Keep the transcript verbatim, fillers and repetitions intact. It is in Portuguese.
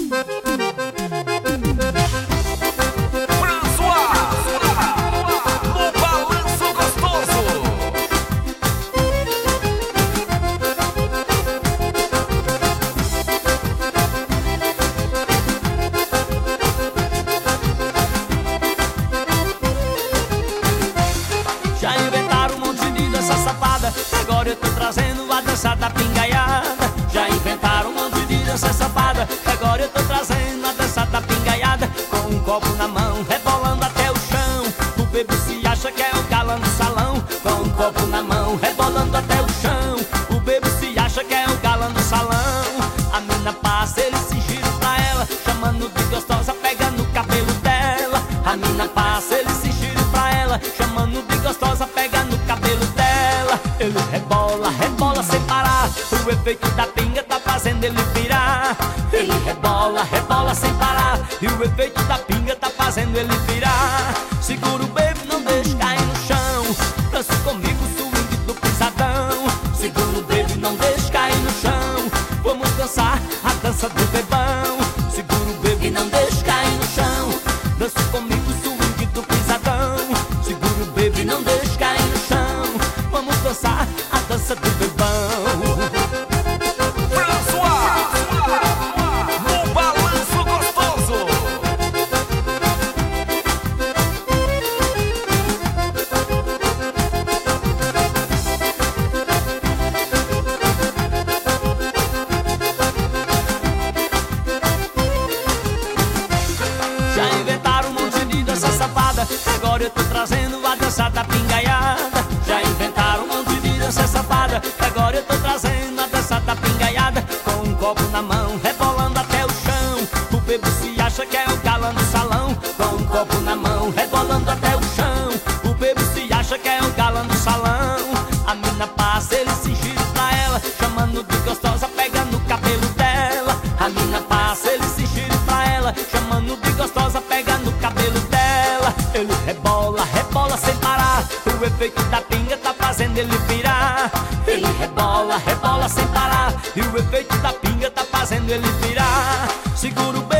Já inventaram um monte de dança safada, agora eu tô trazendo a dança da pingaiada. Já inventaram um monte de dança safada, agora eu tô trazendo a dança da pingaiada. Com um copo na mão, rebolando até o chão, o bebo se acha que é o galã do salão. Com um copo na mão, rebolando até o chão, o bebo se acha que é o galã do salão. A mina passa, ele se gira pra ela, chamando de gostosa, pega no cabelo dela. A mina passa, ele se gira pra ela, chamando de gostosa, pega no cabelo dela. Ele rebola, rebola sem parar, o efeito da pinga tá fazendo ele virar. Ele rebola, rebola sem parar, e o efeito da pinga tá fazendo ele virar. Segura o bebo, não deixa cair no chão, dança comigo, swing do pisadão. Segura o bebo, não deixa cair no chão, vamos dançar a dança do bebão. Segura o bebo e não deixa cair no chão, dança comigo, swing do pisadão. Segura o bebo e não deixa cair no chão, vamos dançar a dança do bebão. Já inventaram um monte de dança safada, agora eu tô trazendo a dança da pingaiada. Já inventaram um monte de dança safada, agora eu tô trazendo a dança da pingaiada. Com um copo na mão, rebolando até o chão, o bebo se acha que é o galã do salão. Com um copo na mão, rebolando até o chão, o bebo se acha que é o galã do salão. A mina passa, ele se gira pra ela, chamando de gostosa, pega no cabelo dela. A mina passa, ele se gira pra ela, chamando de gostosa, pega no cabelo dela. Ele rebola, rebola sem parar, o efeito da pinga tá fazendo ele virar. Ele rebola, rebola sem parar, e o efeito da pinga tá fazendo ele virar. Segura o